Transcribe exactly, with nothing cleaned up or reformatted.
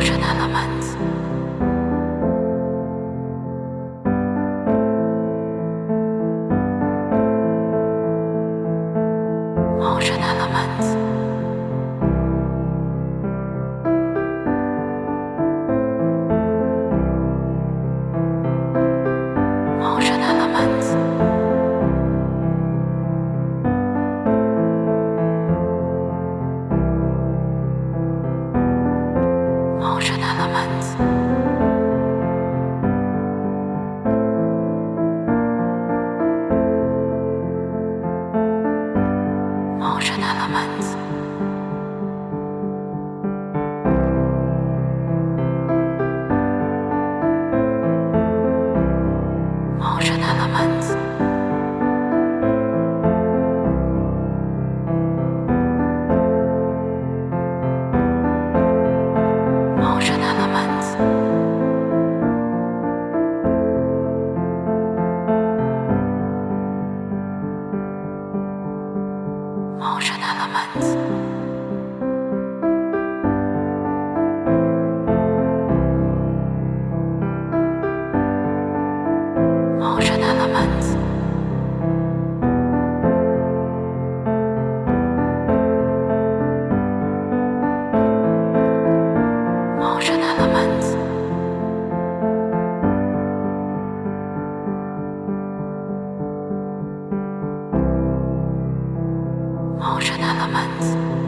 Motion elements. Motion elements. Motion elements. Motion elements. Motion elements. Motion elements. Motion elements. Motion elements. Motion elements. Motion elements. Motion elements.